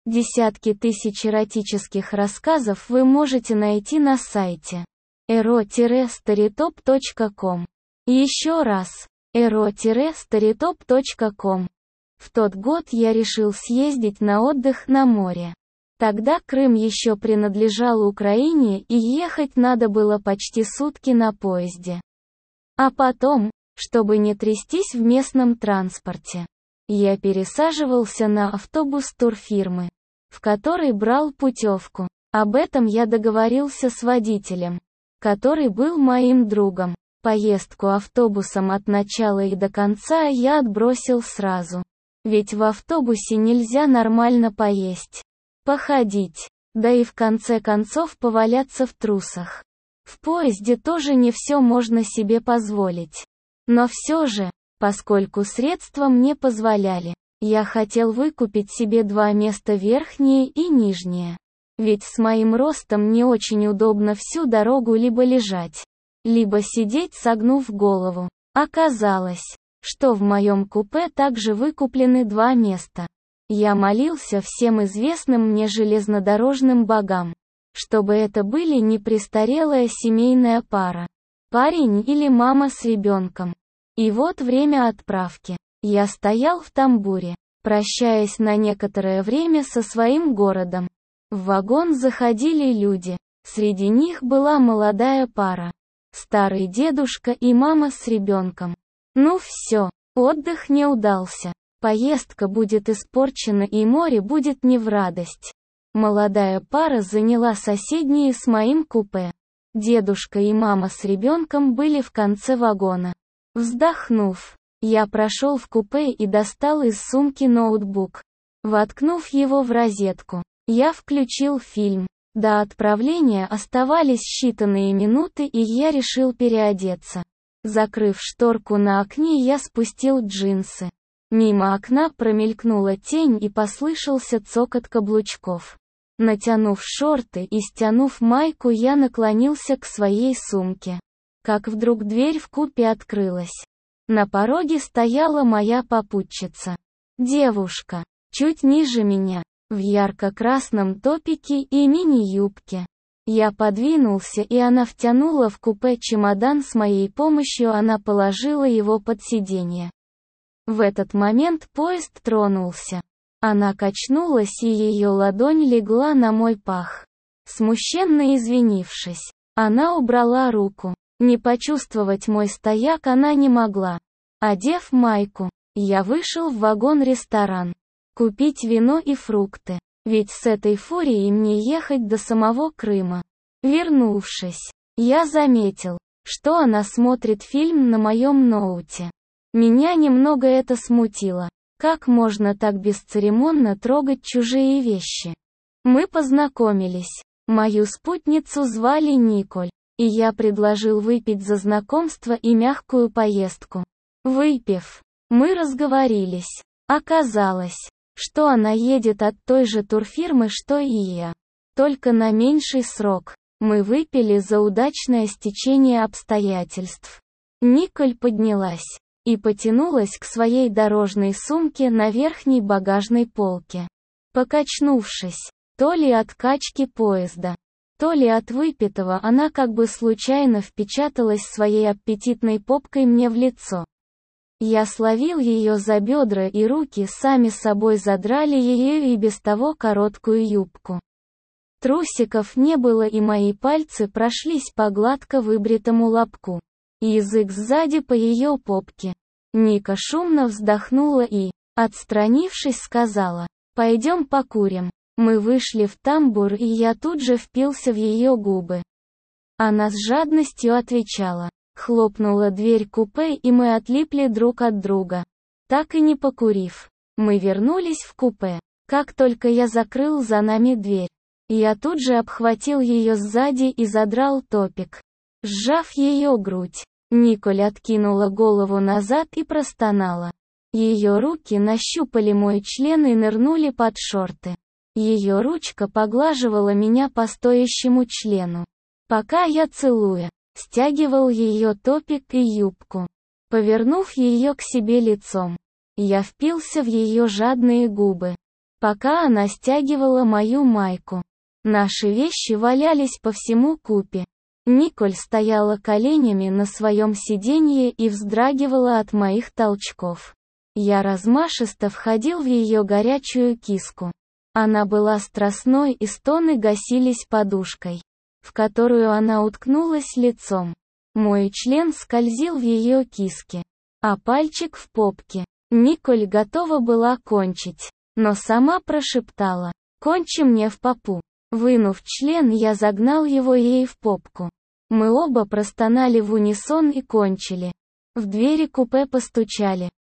Десятки тысяч эротических рассказов вы можете найти на сайте ero-storytop.com. Еще раз, ero-storytop.com. В тот год я решил съездить на отдых на море. Тогда Крым еще принадлежал Украине и ехать надо было почти сутки на поезде. А потом, чтобы не трястись в местном транспорте, я пересаживался на автобус турфирмы, в который брал путевку. Об этом я договорился с водителем, который был моим другом. Поездку автобусом от начала и до конца я отбросил сразу. Ведь в автобусе нельзя нормально поесть, походить, да и в конце концов поваляться в трусах. В поезде тоже не все можно себе позволить. Но все же, поскольку средства мне позволяли, я хотел выкупить себе 2 места, верхнее и нижнее. Ведь с моим ростом не очень удобно всю дорогу либо лежать, либо сидеть согнув голову. Оказалось, что в моем купе также выкуплены 2 места. Я молился всем известным мне железнодорожным богам, чтобы это были не престарелая семейная пара, парень или мама с ребенком. И вот время отправки. Я стоял в тамбуре, прощаясь на некоторое время со своим городом. В вагон заходили люди, среди них была молодая пара. Старый дедушка и мама с ребенком. Ну все, отдых не удался. Поездка будет испорчена и море будет не в радость. Молодая пара заняла соседние с моим купе. Дедушка и мама с ребенком были в конце вагона. Вздохнув, я прошел в купе и достал из сумки ноутбук. Воткнув его в розетку, я включил фильм. До отправления оставались считанные минуты, и я решил переодеться. Закрыв шторку на окне, я спустил джинсы. Мимо окна промелькнула тень и послышался цокот каблучков. Натянув шорты и стянув майку, я наклонился к своей сумке. Как вдруг дверь в купе открылась. На пороге стояла моя попутчица. Девушка, чуть ниже меня, в ярко-красном топике и мини-юбке. Я подвинулся, и она втянула в купе чемодан, с моей помощью она положила его под сиденье. В этот момент поезд тронулся. Она качнулась, и ее ладонь легла на мой пах. Смущенно извинившись, она убрала руку. Не почувствовать мой стояк она не могла. Одев майку, я вышел в вагон-ресторан. Купить вино и фрукты. Ведь с этой фурией мне ехать до самого Крыма. Вернувшись, я заметил, что она смотрит фильм на моем ноуте. Меня немного это смутило. Как можно так бесцеремонно трогать чужие вещи? Мы познакомились. Мою спутницу звали Николь, и я предложил выпить за знакомство и мягкую поездку. Выпив, мы разговорились. Оказалось, что она едет от той же турфирмы, что и я. Только на меньший срок. Мы выпили за удачное стечение обстоятельств. Николь поднялась и потянулась к своей дорожной сумке на верхней багажной полке. Покачнувшись, то ли от качки поезда, то ли от выпитого, она как бы случайно впечаталась своей аппетитной попкой мне в лицо. Я словил ее за бедра, и руки сами собой задрали ее и без того короткую юбку. Трусиков не было, и мои пальцы прошлись по гладко выбритому лобку. Язык сзади по ее попке. Ника шумно вздохнула и, отстранившись, сказала: «Пойдем покурим». Мы вышли в тамбур, и я тут же впился в ее губы. Она с жадностью отвечала. Хлопнула дверь купе, и мы отлипли друг от друга. Так и не покурив, мы вернулись в купе. Как только я закрыл за нами дверь, я тут же обхватил ее сзади и задрал топик. Сжав ее грудь, Николь откинула голову назад и простонала. Ее руки нащупали мой член и нырнули под шорты. Ее ручка поглаживала меня по стоящему члену, пока я, целуя, стягивал ее топик и юбку. Повернув ее к себе лицом, я впился в ее жадные губы. пока она стягивала мою майку. Наши вещи валялись по всему купе. Николь стояла коленями на своем сиденье и вздрагивала от моих толчков. Я размашисто входил в ее горячую киску. Она была страстной, и стоны гасились подушкой, в которую она уткнулась лицом. Мой член скользил в ее киске, а пальчик в попке. Николь готова была кончить, но сама прошептала: «Кончи мне в попу». Вынув член, я загнал его ей в попку. Мы оба простонали в унисон и кончили. В двери купе постучали.